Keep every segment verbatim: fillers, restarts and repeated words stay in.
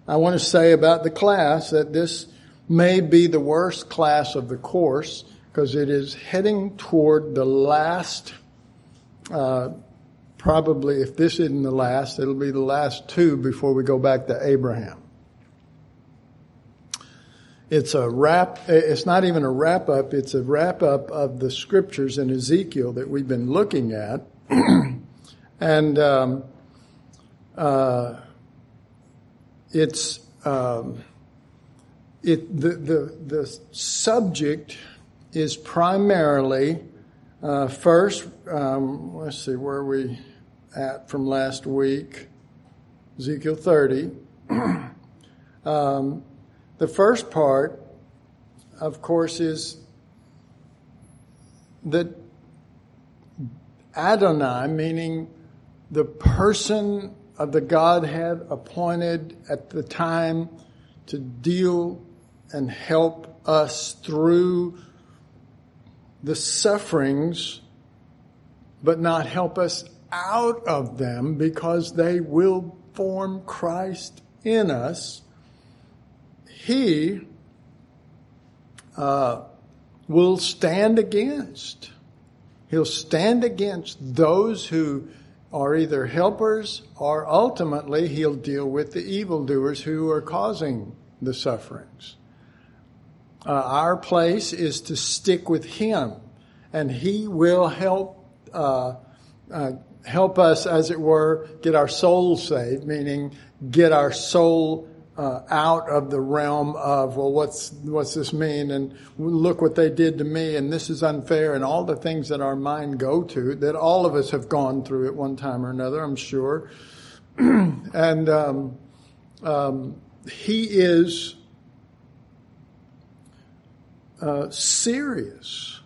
I want to say about the class that this may be the worst class of the course because it is heading toward the last, uh, probably if this isn't the last, it'll be the last two before we go back to Abraham. It's a wrap, it's not even a wrap up, it's a wrap up of the scriptures in Ezekiel that we've been looking at. and um, uh, it's um, it the, the the subject is primarily uh, first. Um, let's see, where are we at from last week? Ezekiel thirty. um, The first part, of course, is that Adonai, meaning the person of the Godhead appointed at the time to deal and help us through the sufferings, but not help us out of them because they will form Christ in us. He uh, will stand against. He'll stand against those who are either helpers or ultimately he'll deal with the evildoers who are causing the sufferings. Uh, our place is to stick with him, and he will help uh, uh, help us, as it were, get our soul saved, meaning get our soul Uh, out of the realm of, well, what's what's this mean? And look what they did to me, and this is unfair, and all the things that our mind go to, that all of us have gone through at one time or another, I'm sure. and um, um, he is uh, serious,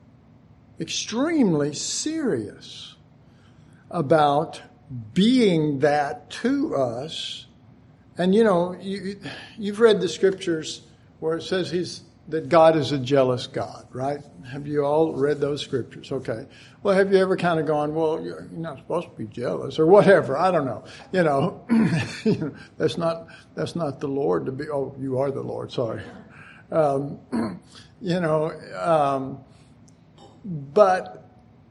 extremely serious about being that to us. And you know, you, you've read the scriptures where it says he's that God is a jealous God, right? Have you all read those scriptures? Okay. Well, have you ever kind of gone, well, you're not supposed to be jealous or whatever? I don't know. You know, that's not that's not the Lord to be. Oh, you are the Lord. Sorry. Um, you know, um, but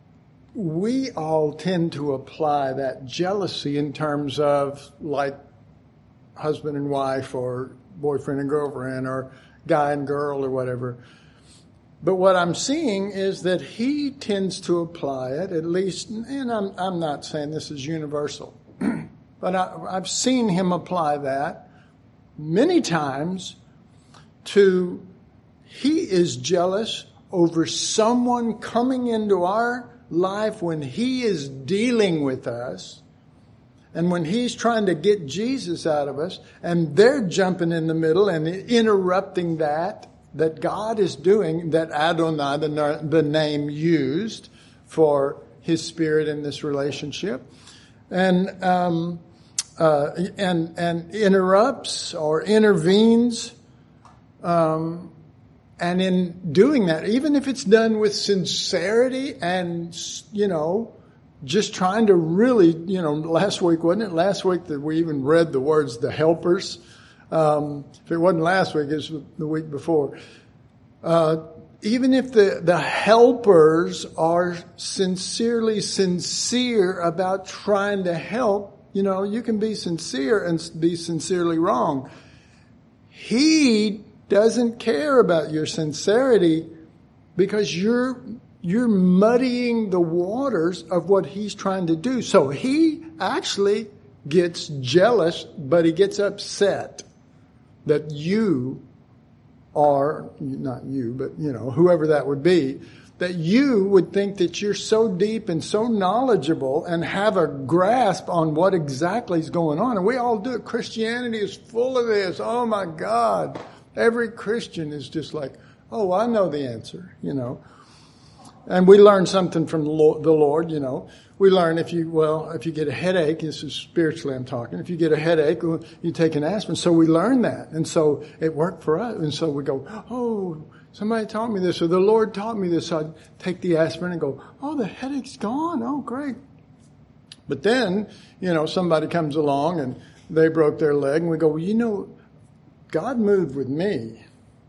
we all tend to apply that jealousy in terms of like husband and wife or boyfriend and girlfriend or guy and girl or whatever. But what I'm seeing is that he tends to apply it, at least, and I'm, I'm not saying this is universal, but I, I've seen him apply that many times to, he is jealous over someone coming into our life when he is dealing with us. And when he's trying to get Jesus out of us, and they're jumping in the middle and interrupting that, that God is doing, that Adonai, the, the name used for his spirit in this relationship, and um, uh, and and interrupts or intervenes, um, and in doing that, even if it's done with sincerity and, you know, just trying to really, you know, last week, wasn't it? Last week that we even read the words, the helpers. Um, if it wasn't last week, it was the week before. Uh, even if the, the helpers are sincerely sincere about trying to help, you know, you can be sincere and be sincerely wrong. He doesn't care about your sincerity because you're You're muddying the waters of what he's trying to do. So he actually gets jealous, but he gets upset that you are, not you, but, you know, whoever that would be, that you would think that you're so deep and so knowledgeable and have a grasp on what exactly is going on. And we all do it. Christianity is full of this. Oh, my God. Every Christian is just like, oh, I know the answer, you know. And we learn something from the Lord, you know. We learn if you, well, if you get a headache, this is spiritually I'm talking, if you get a headache, you take an aspirin. So we learn that. And so it worked for us. And so we go, oh, somebody taught me this, or the Lord taught me this. So I'd take the aspirin and go, oh, the headache's gone. Oh, great. But then, you know, somebody comes along and they broke their leg, and we go, well, you know, God moved with me.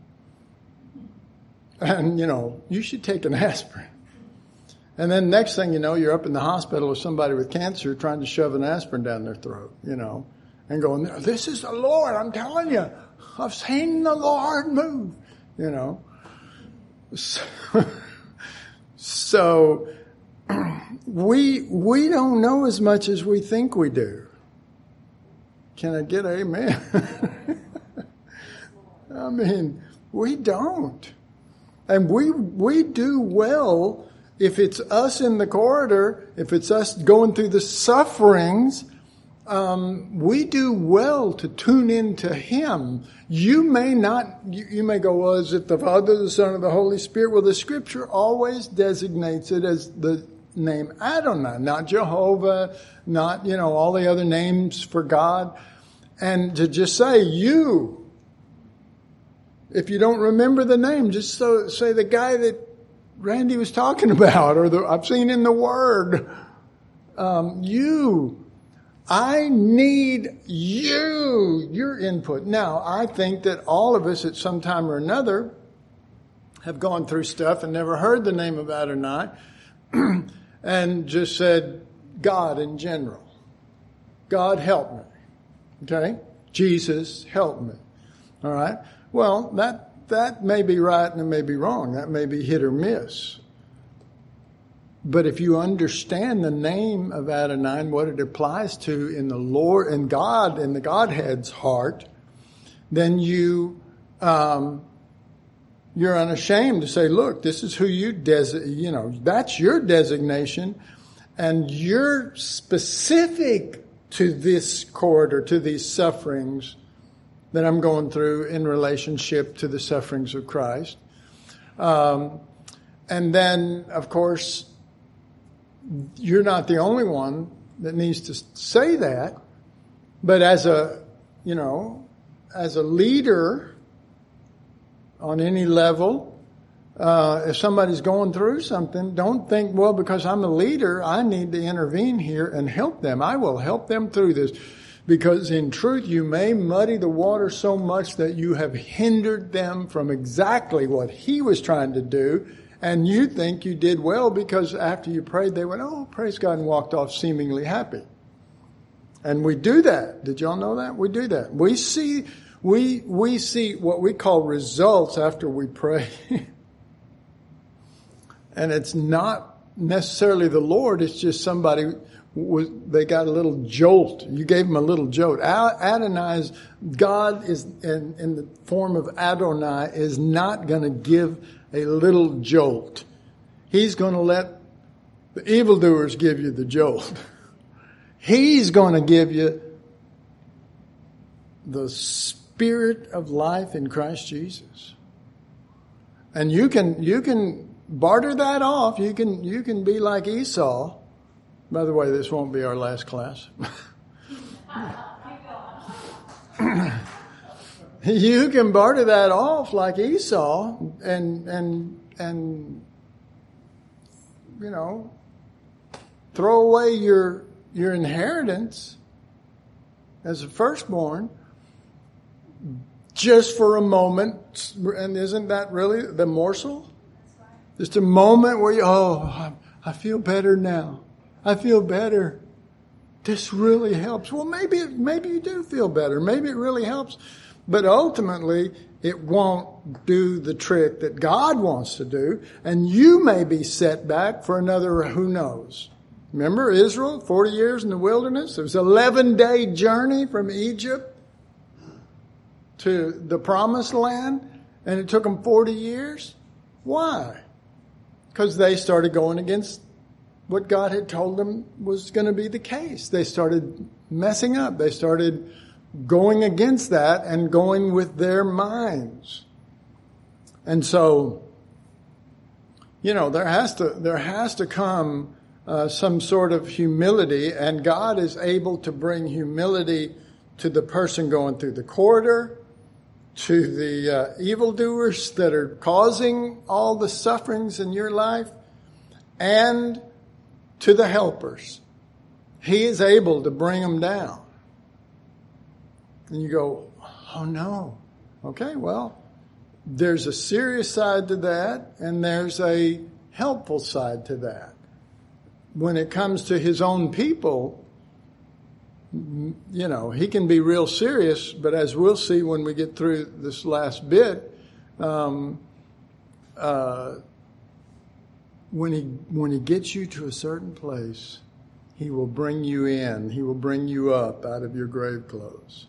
And, you know, you should take an aspirin. And then next thing you know, you're up in the hospital with somebody with cancer trying to shove an aspirin down their throat, you know, and going, this is the Lord, I'm telling you. I've seen the Lord move, you know. So, so we we don't know as much as we think we do. Can I get amen? I mean, we don't. And we we do well if it's us in the corridor, if it's us going through the sufferings, um, we do well to tune into Him. You may not, you, you may go, well, is it the Father, the Son, or the Holy Spirit? Well, the Scripture always designates it as the name Adonai, not Jehovah, not, you know, all the other names for God. And to just say, you, if you don't remember the name, just so, say the guy that Randy was talking about, or the, I've seen in the Word. Um, you. I need you, your input. Now, I think that all of us at some time or another have gone through stuff and never heard the name of Adonai and just said, God in general. God help me. Okay? Jesus help me. All right? Well, that That may be right and it may be wrong. That may be hit or miss. But if you understand the name of Adonai and what it applies to in the Lord and God, in the Godhead's heart, then you, um, you're unashamed to say, look, this is who you desi- you know, that's your designation, and you're specific to this corridor, to these sufferings that I'm going through in relationship to the sufferings of Christ. Um, and then, of course, you're not the only one that needs to say that. But as a, you know, as a leader on any level, uh, if somebody's going through something, don't think, well, because I'm a leader, I need to intervene here and help them. I will help them through this. Because in truth, you may muddy the water so much that you have hindered them from exactly what He was trying to do. And you think you did well because after you prayed, they went, oh, praise God, and walked off seemingly happy. And we do that. Did y'all know that? We do that. We see, we, we see what we call results after we pray. And it's not necessarily the Lord. It's just somebody was, they got a little jolt. You gave them a little jolt. Adonai's, God is in, in the form of Adonai is not going to give a little jolt. He's going to let the evildoers give you the jolt. He's going to give you the spirit of life in Christ Jesus. And you can, you can barter that off. You can, you can be like Esau. By the way, this won't be our last class. You can barter that off like Esau and, and, and, you know, throw away your, your inheritance as a firstborn just for a moment. And isn't that really the morsel? Just a moment where you, oh, I feel better now. I feel better. This really helps. Well, maybe, maybe you do feel better. Maybe it really helps. But ultimately, it won't do the trick that God wants to do. And you may be set back for another, who knows. Remember Israel, forty years in the wilderness? It was an eleven-day journey from Egypt to the promised land. And it took them forty years. Why? Because they started going against what God had told them was going to be the case. They started messing up. They started going against that and going with their minds. And so, you know, there has to, there has to come uh, some sort of humility, and God is able to bring humility to the person going through the corridor, to the uh, evildoers that are causing all the sufferings in your life, and to the helpers. He is able to bring them down. And you go, oh no. Okay, well, there's a serious side to that, and there's a helpful side to that. When it comes to his own people, you know, he can be real serious, but as we'll see when we get through this last bit, um, uh, when he when he gets you to a certain place, he will bring you in. He will bring you up out of your grave clothes.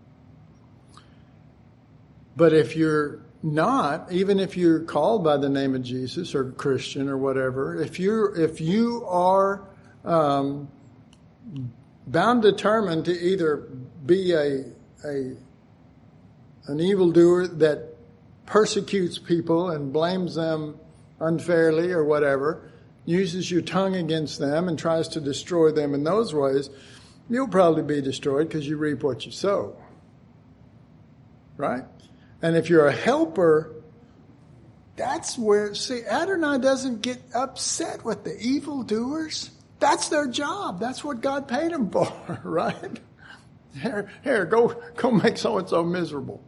But if you're not, even if you're called by the name of Jesus or Christian or whatever, if you're if you are um, bound, determined to either be a a an evildoer that persecutes people and blames them unfairly or whatever, uses your tongue against them and tries to destroy them in those ways, you'll probably be destroyed because you reap what you sow. Right? And if you're a helper, that's where, see, Adonai doesn't get upset with the evildoers. That's their job. That's what God paid them for, right? Here, here, go, go make so-and-so miserable.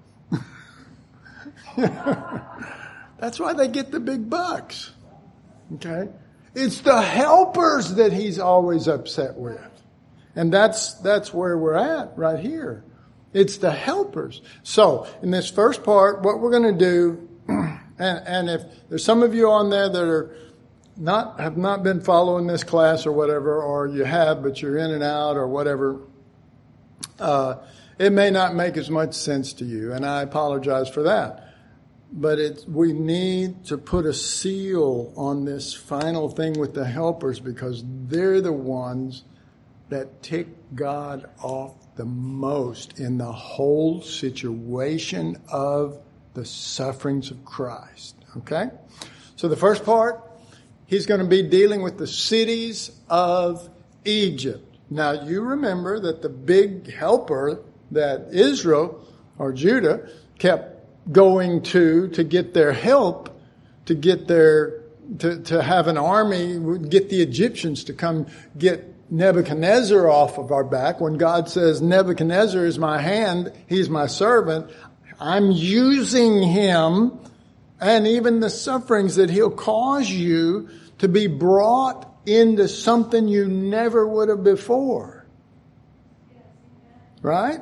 That's why they get the big bucks. Okay? It's the helpers that he's always upset with. And that's, that's where we're at right here. It's the helpers. So, in this first part, what we're going to do, and, and if there's some of you on there that are not, have not been following this class or whatever, or you have, but you're in and out or whatever, uh, it may not make as much sense to you, and I apologize for that. But it, we need to put a seal on this final thing with the helpers because they're the ones that tick God off the most in the whole situation of the sufferings of Christ. Okay? So the first part, he's going to be dealing with the cities of Egypt. Now you remember that the big helper that Israel or Judah kept going to to get their help, to get their to, to have an army, get the Egyptians to come get Nebuchadnezzar off of our back. When God says Nebuchadnezzar is my hand, he's my servant, I'm using him, and even the sufferings that he'll cause you to be brought into something you never would have before. Right?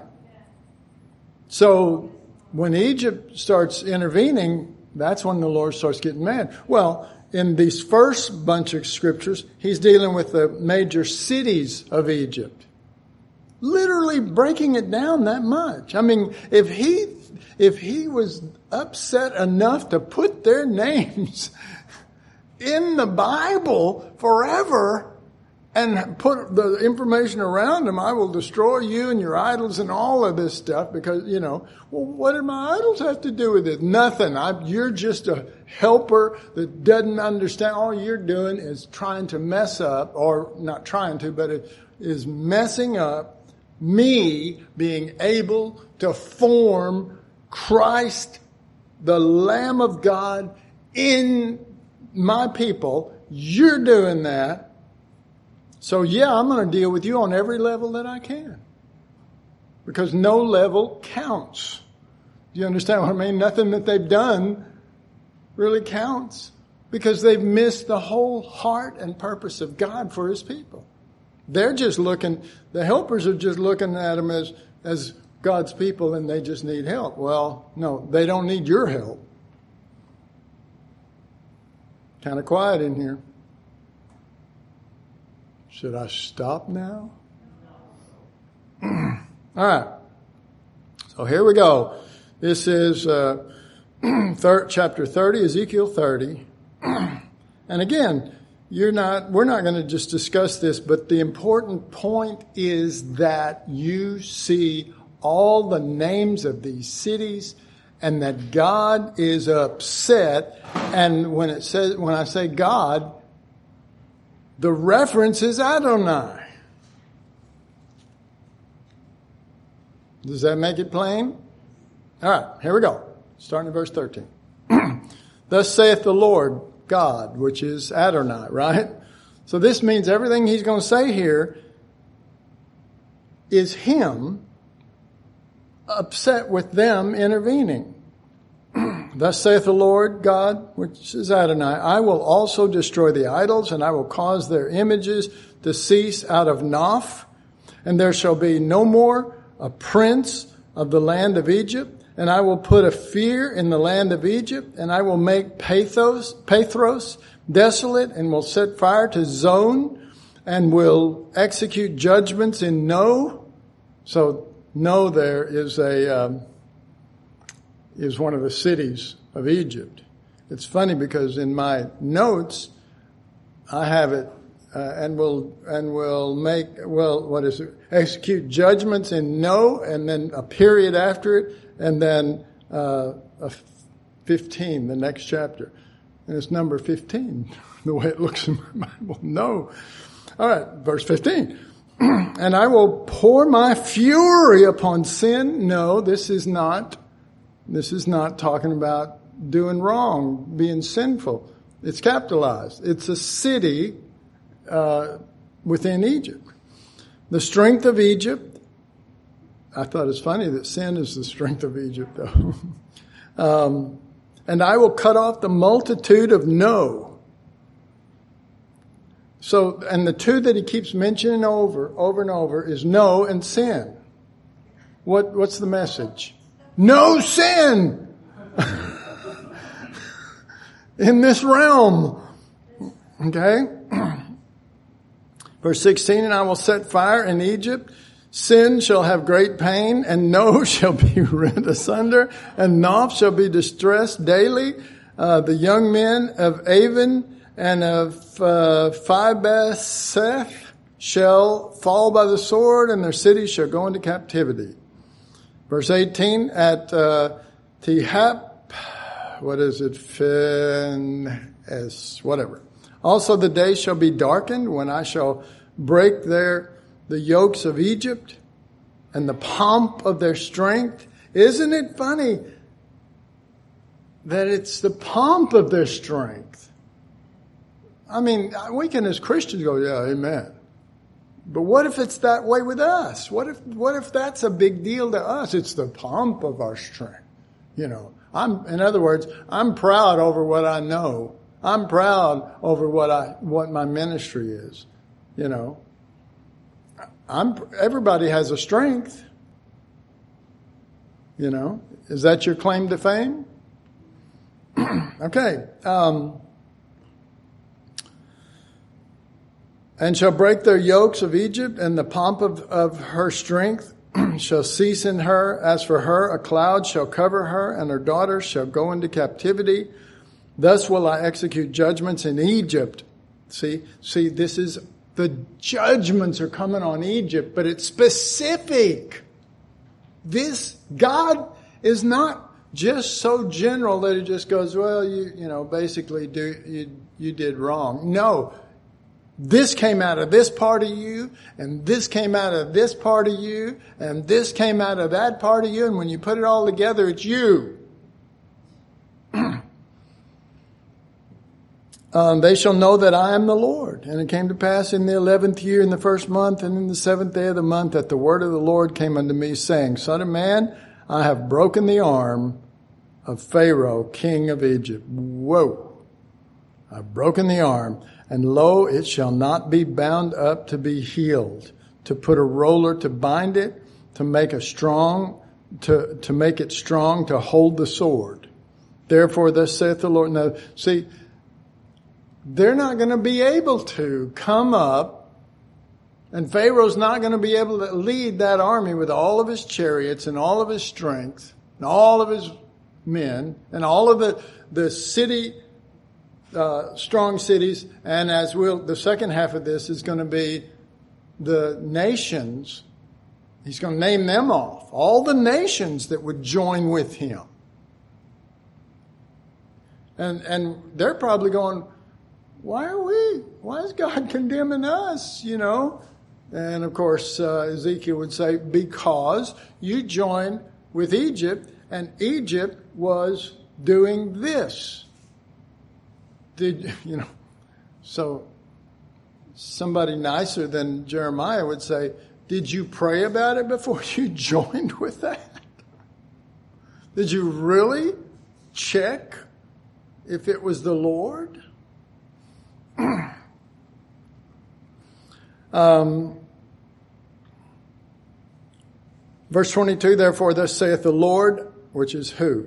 So when Egypt starts intervening, that's when the Lord starts getting mad. Well, in these first bunch of scriptures, he's dealing with the major cities of Egypt. Literally breaking it down that much. I mean, if he, if he was upset enough to put their names in the Bible forever and put the information around them, I will destroy you and your idols and all of this stuff because, you know, well, what do my idols have to do with it? Nothing. I, you're just a helper that doesn't understand. All you're doing is trying to mess up, or not trying to, but it is messing up me being able to form Christ, the Lamb of God, in my people. You're doing that. So yeah, I'm going to deal with you on every level that I can. Because no level counts. Do you understand what I mean? Nothing that they've done really counts. Because they've missed the whole heart and purpose of God for his people. They're just looking, the helpers are just looking at them as, as God's people and they just need help. Well, no, they don't need your help. Kind of quiet in here. Should I stop now? All right. So here we go. This is uh, third, chapter thirty, Ezekiel thirty. And again, you're not. We're not going to just discuss this, but the important point is that you see all the names of these cities, and that God is upset. And when it says, when I say God, the reference is Adonai. Does that make it plain? All right, here we go. Starting in verse thirteen. Thus saith the Lord God, which is Adonai, right? So this means everything he's going to say here is him upset with them intervening. Thus saith the Lord God, which is Adonai, I will also destroy the idols, and I will cause their images to cease out of Noph, and there shall be no more a prince of the land of Egypt, and I will put a fear in the land of Egypt, and I will make Pathros, Pathros desolate, and will set fire to Zon, and will execute judgments in No. So No there is a um, is one of the cities of Egypt. It's funny because in my notes I have it uh, and will and will make well what is it execute judgments in No, and then a period after it, and then uh, a fifteen, the next chapter, and it's number fifteen the way it looks in my Bible. No, all right, verse fifteen. And I will pour my fury upon sin. No, this is not. This is not talking about doing wrong, being sinful. It's capitalized. It's a city uh, within Egypt. The strength of Egypt. I thought it's funny that sin is the strength of Egypt, though. um, and I will cut off the multitude of No. So, and the two that he keeps mentioning over, over and over is No and sin. What, what's the message? No sin in this realm. Okay? Verse sixteen, and I will set fire in Egypt. Sin shall have great pain, and No shall be rent asunder, and Noph shall be distressed daily. Uh, the young men of Avon and of uh, Phibeseth shall fall by the sword, and their cities shall go into captivity. Verse eighteen, at uh, Tehap, what is it, Phin-es, whatever. Also the day shall be darkened when I shall break their the yokes of Egypt and the pomp of their strength. Isn't it funny that it's the pomp of their strength? I mean, we can as Christians go, yeah, amen. But what if it's that way with us? What if, what if that's a big deal to us? It's the pomp of our strength. You know, I'm, in other words, I'm proud over what I know. I'm proud over what I, what my ministry is. You know, I'm, everybody has a strength. You know, is that your claim to fame? Okay. Um, And shall break their yokes of Egypt, and the pomp of, of her strength shall cease in her. As for her, a cloud shall cover her, and her daughters shall go into captivity. Thus will I execute judgments in Egypt. See, see, this is, the judgments are coming on Egypt, but it's specific. This, God is not just so general that he just goes, well, you, you know, basically do, you, you did wrong. No. This came out of this part of you, and this came out of this part of you, and this came out of that part of you, and when you put it all together, it's you. um, they shall know that I am the Lord. And it came to pass in the eleventh year, in the first month, and in the seventh day of the month, that the word of the Lord came unto me, saying, Son of man, I have broken the arm of Pharaoh, king of Egypt. Whoa. I've broken the arm. And lo, it shall not be bound up to be healed, to put a roller to bind it, to make a strong, to, to make it strong, to hold the sword. Therefore, thus saith the Lord. Now, see, they're not going to be able to come up, and Pharaoh's not going to be able to lead that army with all of his chariots and all of his strength and all of his men and all of the, the city Uh, strong cities, and as we'll, the second half of this is going to be the nations. He's going to name them off. All the nations that would join with him. And, and they're probably going, why are we, why is God condemning us, you know? And of course, uh, Ezekiel would say, because you joined with Egypt, and Egypt was doing this. Did, you know, so somebody nicer than Jeremiah would say, did you pray about it before you joined with that? Did you really check if it was the Lord? um, verse twenty-two, therefore thus saith the Lord, which is who?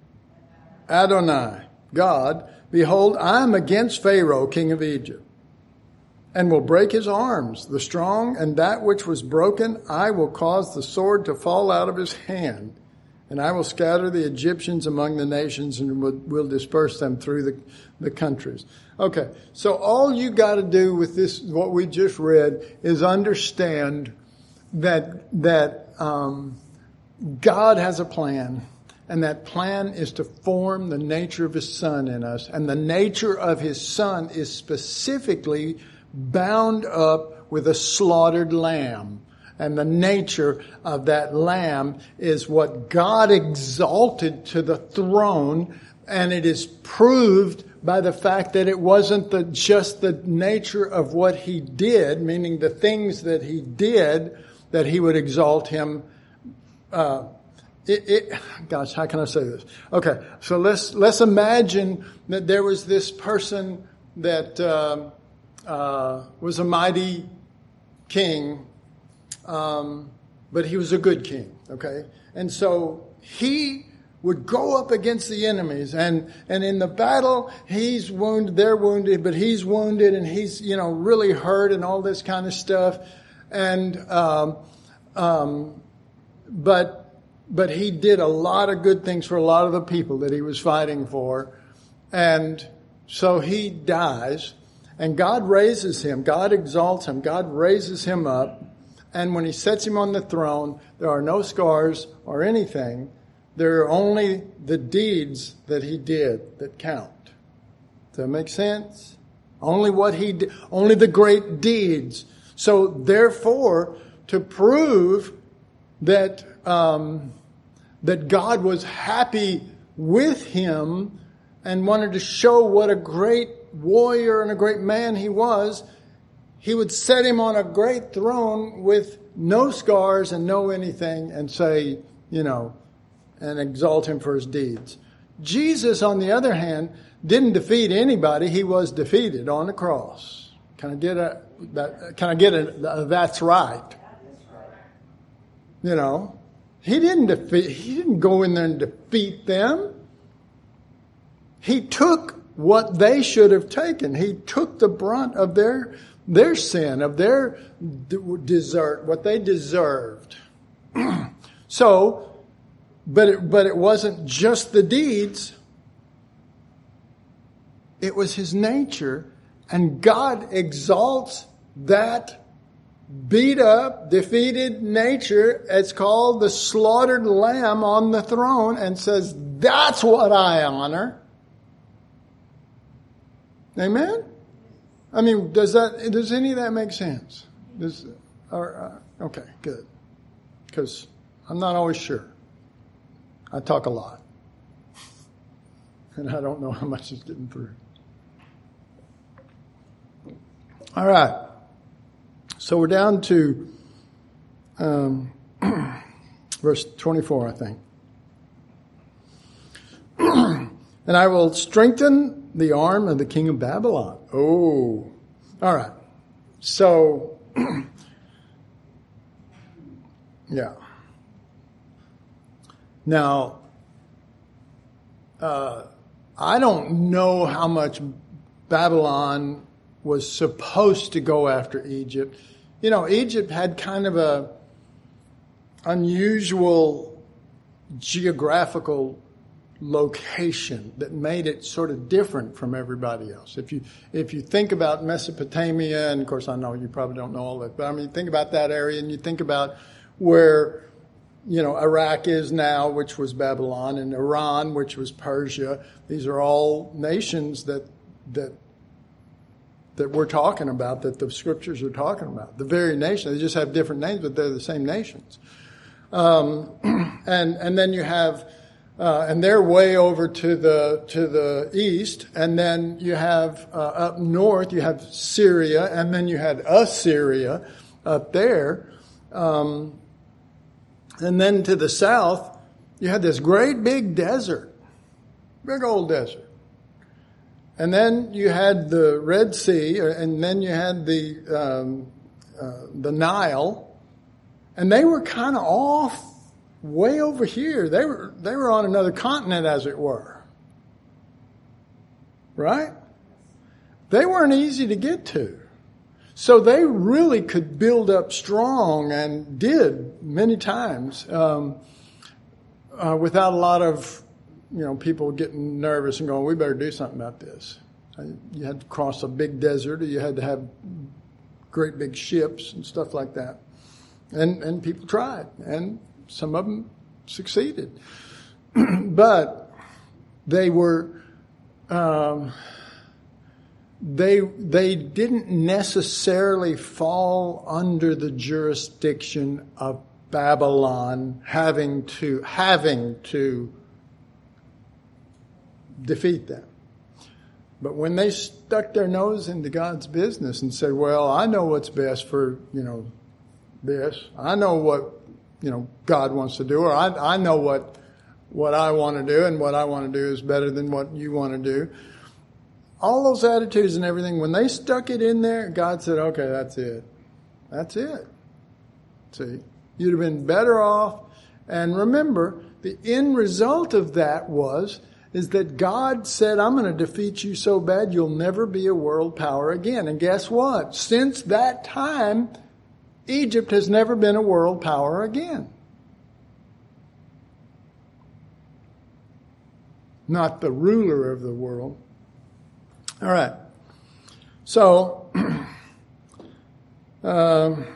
Adonai, God, behold, I am against Pharaoh, king of Egypt, and will break his arms, the strong, and that which was broken, I will cause the sword to fall out of his hand, and I will scatter the Egyptians among the nations and will, will disperse them through the, the countries. Okay, so all you got to do with this, what we just read, is understand that that um, God has a plan. And that plan is to form the nature of his Son in us. And the nature of his Son is specifically bound up with a slaughtered lamb. And the nature of that lamb is what God exalted to the throne. And it is proved by the fact that it wasn't the, just the nature of what he did, meaning the things that he did, that he would exalt him uh It, it, gosh, how can I say this? Okay, so let's let's imagine that there was this person that uh, uh, was a mighty king, um, but he was a good king. Okay, and so he would go up against the enemies, and and in the battle he's wounded, they're wounded, but he's wounded, and he's you know really hurt, and all this kind of stuff, and um, um, but. But he did a lot of good things for a lot of the people that he was fighting for. And so he dies. And God raises him. God exalts him. God raises him up. And when he sets him on the throne, there are no scars or anything. There are only the deeds that he did that count. Does that make sense? Only what he did. Only the great deeds. So therefore, to prove that Um, that God was happy with him and wanted to show what a great warrior and a great man he was, he would set him on a great throne with no scars and no anything and say, you know, and exalt him for his deeds. Jesus, on the other hand, didn't defeat anybody. He was defeated on the cross. Can I get a, that, can I get a, that's right? You know, he didn't defeat, he didn't go in there and defeat them. He took what they should have taken. He took the brunt of their, their sin, of their desert, what they deserved. So, but it, but it wasn't just the deeds. It was his nature. And God exalts that beat up, defeated nature. It's called the slaughtered lamb on the throne and says, that's what I honor. Amen? I mean, does that, does any of that make sense? Does, or, uh, okay, good. Because I'm not always sure. I talk a lot. And I don't know how much is getting through. All right. So we're down to um, verse twenty-four, I think. And I will strengthen the arm of the king of Babylon. Oh, all right. So, yeah. Now, uh, I don't know how much Babylon was supposed to go after Egypt. You know, Egypt had kind of a unusual geographical location that made it sort of different from everybody else. If you if you think about Mesopotamia, and of course I know you probably don't know all that, but I mean think about that area, and you think about where, you know, Iraq is now, which was Babylon, and Iran, which was Persia. These are all nations that that that we're talking about, that the scriptures are talking about. The very nation. They just have different names, but they're the same nations. Um, and and then you have, uh, and they're way over to the to the east. And then you have uh, up north, you have Syria, and then you had Assyria up there. Um, and then to the south, you had this great big desert, big old desert. And then you had the Red Sea, and then you had the um, uh, the Nile, and they were kind of off way over here. They were they were on another continent, as it were. Right? They weren't easy to get to. So they really could build up strong, and did many times, um, uh, without a lot of, you know, people getting nervous and going, we better do something about this. You had to cross a big desert, or you had to have great big ships and stuff like that. And, and people tried, and some of them succeeded. But they were, um, They they didn't necessarily fall under the jurisdiction of Babylon having to having to defeat them. But when they stuck their nose into God's business and said, well, I know what's best for, you know, this. I know what, you know, God wants to do, or I I know what what I want to do, and what I want to do is better than what you want to do. All those attitudes and everything, when they stuck it in there, God said, okay, that's it. That's it. See, you'd have been better off. And remember, the end result of that was, is that God said, I'm going to defeat you so bad you'll never be a world power again. And guess what? Since that time, Egypt has never been a world power again. Not the ruler of the world. All right. So, um,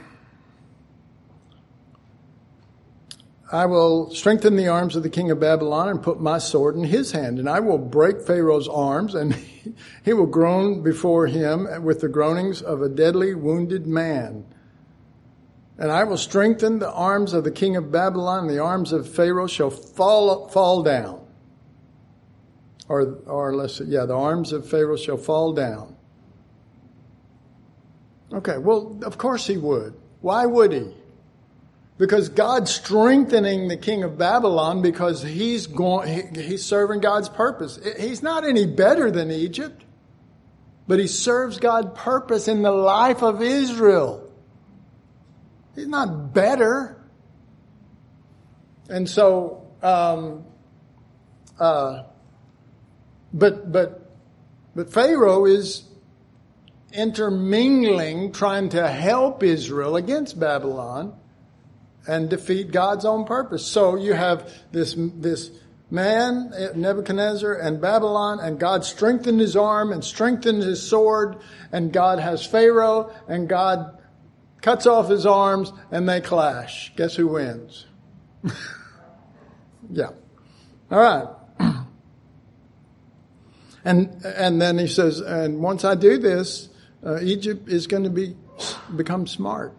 I will strengthen the arms of the king of Babylon and put my sword in his hand, and I will break Pharaoh's arms, and he, he will groan before him with the groanings of a deadly wounded man. And I will strengthen the arms of the king of Babylon, and the arms of Pharaoh shall fall fall down. Or, or let's see, yeah, the arms of Pharaoh shall fall down. Okay, well, of course he would. Why would he? Because God's strengthening the king of Babylon because he's going, he, he's serving God's purpose. He's not any better than Egypt, but he serves God's purpose in the life of Israel. He's not better. And so, um, uh, But but but Pharaoh is intermingling, trying to help Israel against Babylon and defeat God's own purpose. So you have this this man, Nebuchadnezzar, and Babylon, and God strengthened his arm and strengthened his sword, and God has Pharaoh, and God cuts off his arms, and they clash. Guess who wins? Yeah. All right. And and then he says, and once I do this, uh, Egypt is going to be become smart.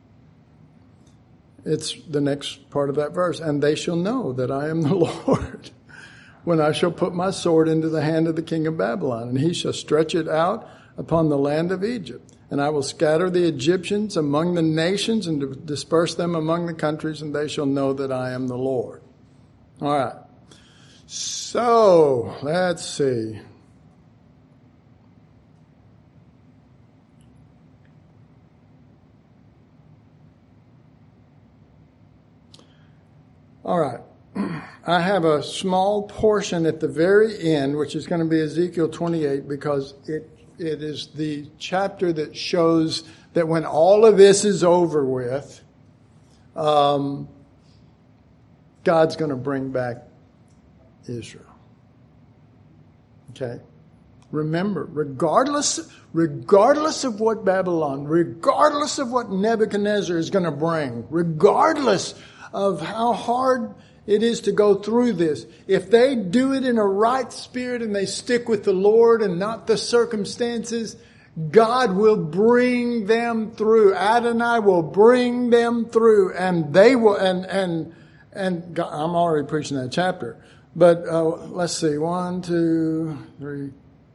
It's the next part of that verse. And they shall know that I am the Lord when I shall put my sword into the hand of the king of Babylon, and he shall stretch it out upon the land of Egypt. And I will scatter the Egyptians among the nations and disperse them among the countries, and they shall know that I am the Lord. All right. So, let's see. All right. I have a small portion at the very end, which is going to be Ezekiel twenty-eight, because it it is the chapter that shows that when all of this is over with, um, God's going to bring back Israel. Okay? Remember, regardless, regardless of what Babylon, regardless of what Nebuchadnezzar is going to bring, regardless of how hard it is to go through this, if they do it in a right spirit and they stick with the Lord and not the circumstances, God will bring them through. Adonai will bring them through, and they will, and, and, and God, I'm already preaching that chapter, but uh, let's see, one, two, three,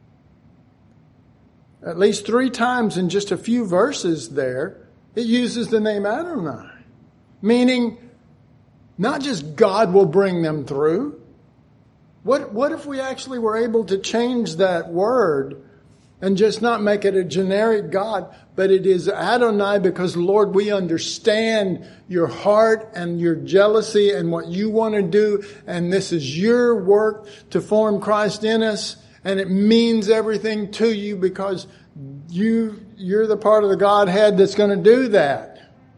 at least three times in just a few verses there, it uses the name Adonai, meaning Not just God will bring them through. What, what if we actually were able to change that word and just not make it a generic God, but it is Adonai because, Lord, we understand your heart and your jealousy and what you want to do, and this is your work to form Christ in us, and it means everything to you because you, you're the part of the Godhead that's going to do that.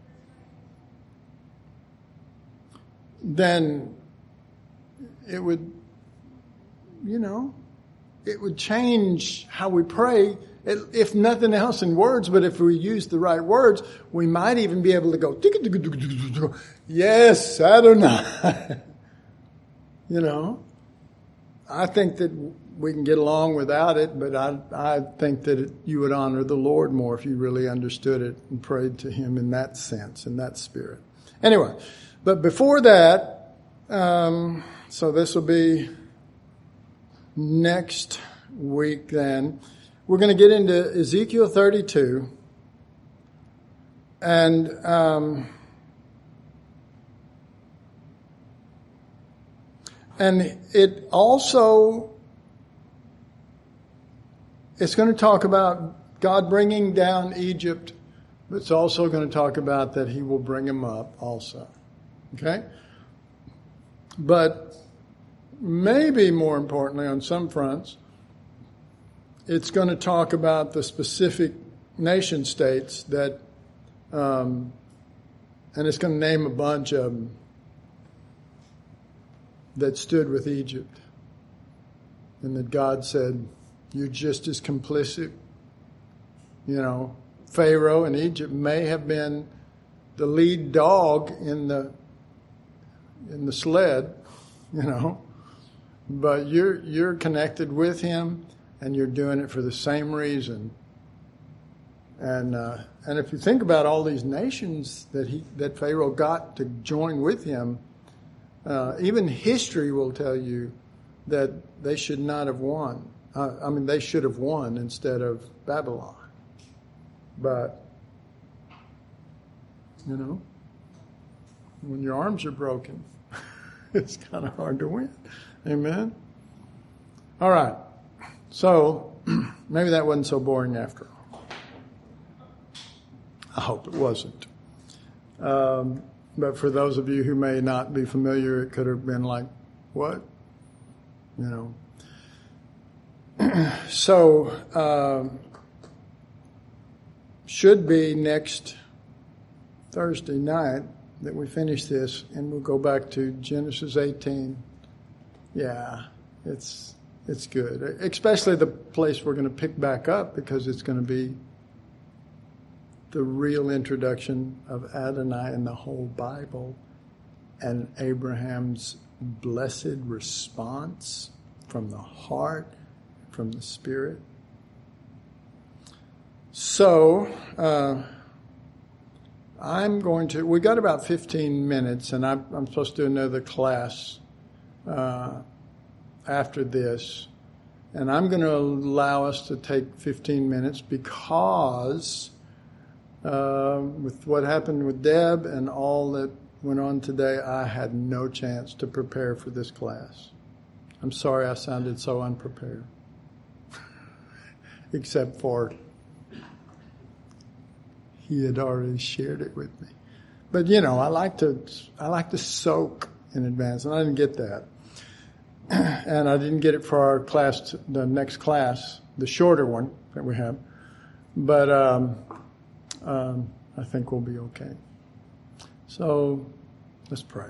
Then it would, you know, it would change how we pray, if nothing else in words, but if we use the right words, we might even be able to go, yes, Adonai. You know, I think that we can get along without it, but I, I think that it, you would honor the Lord more if you really understood it and prayed to Him in that sense, in that spirit. Anyway, but before that, um, so this will be next week then. We're going to get into Ezekiel thirty-two. And um, and it also, it's going to talk about God bringing down Egypt, but it's also going to talk about that He will bring them up also. Okay? But maybe more importantly, on some fronts, it's going to talk about the specific nation states that, um, and it's going to name a bunch of them that stood with Egypt. And that God said, you're just as complicit. You know, Pharaoh in Egypt may have been the lead dog in the in the sled, you know, but you're you're connected with him, and you're doing it for the same reason. And uh, and if you think about all these nations that he that Pharaoh got to join with him, uh, even history will tell you that they should not have won. Uh, I mean, they should have won instead of Babylon. But you know, when your arms are broken, it's kind of hard to win. Amen? All right. So, maybe that wasn't so boring after all. I hope it wasn't. Um, but for those of you who may not be familiar, it could have been like, what? You know. So, um, should be next Thursday night that we finish this, and we'll go back to Genesis eighteen. Yeah, it's it's good, especially the place we're going to pick back up, because it's going to be the real introduction of Adonai in the whole Bible, and Abraham's blessed response from the heart, from the Spirit. So, uh, I'm going to, we got about fifteen minutes, and I'm, I'm supposed to do another class uh, after this. And I'm going to allow us to take fifteen minutes because uh, with what happened with Deb and all that went on today, I had no chance to prepare for this class. I'm sorry I sounded so unprepared. Except for he had already shared it with me. But you know, I like to I like to soak in advance, and I didn't get that. And I didn't get it for our class, the next class, the shorter one that we have. But um, um, I think we'll be okay. So let's pray.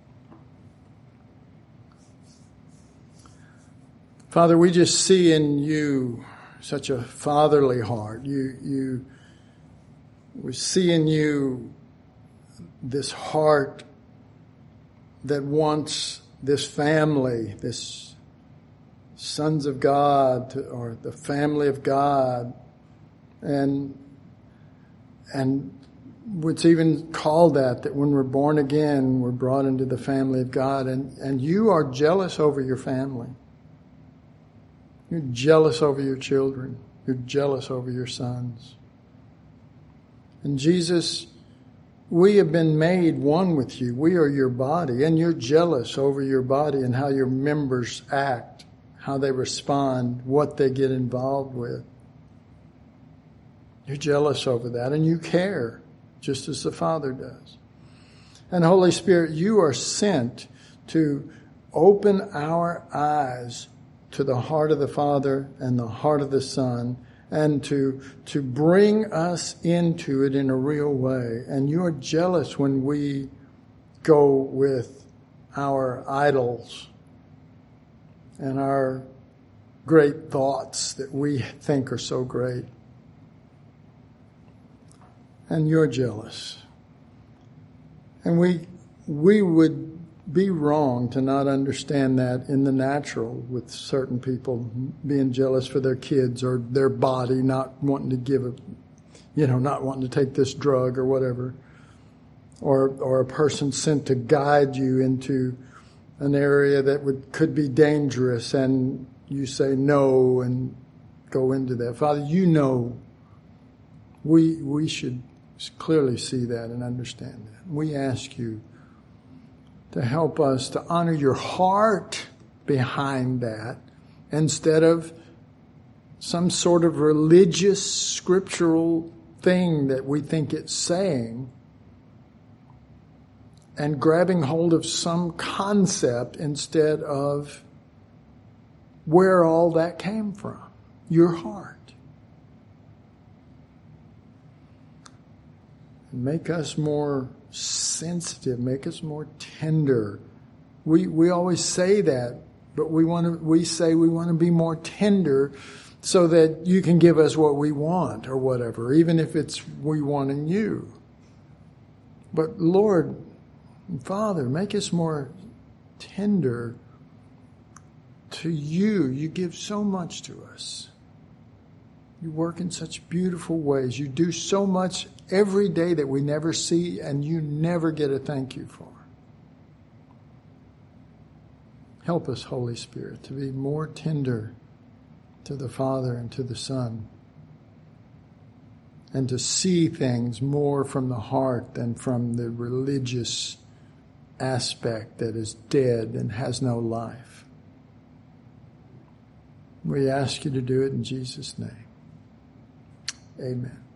Father, we just see in you such a fatherly heart. You you. We see in you this heart that wants this family, this sons of God, to, or the family of God, and and it's even called that, that when we're born again, we're brought into the family of God, and, and you are jealous over your family. You're jealous over your children. You're jealous over your sons. And Jesus, we have been made one with you. We are your body, and you're jealous over your body and how your members act, how they respond, what they get involved with. You're jealous over that, and you care, just as the Father does. And Holy Spirit, you are sent to open our eyes to the heart of the Father and the heart of the Son, and to to bring us into it in a real way. And you're jealous when we go with our idols and our great thoughts that we think are so great. And you're jealous. And we we would be wrong to not understand that in the natural, with certain people being jealous for their kids or their body, not wanting to give a, you know, not wanting to take this drug or whatever. Or or a person sent to guide you into an area that would could be dangerous, and you say no and go into that. Father, you know we we should clearly see that and understand that. We ask you to help us to honor your heart behind that instead of some sort of religious scriptural thing that we think it's saying, and grabbing hold of some concept instead of where all that came from, your heart. Make us more sensitive, make us more tender. We we always say that, but we want to we say we want to be more tender so that you can give us what we want or whatever, even if it's we wanting you. But Lord, Father, make us more tender to you. You give so much to us. You work in such beautiful ways. You do so much every day that we never see and you never get a thank you for. Help us, Holy Spirit, to be more tender to the Father and to the Son, and to see things more from the heart than from the religious aspect that is dead and has no life. We ask you to do it in Jesus' name. Amen.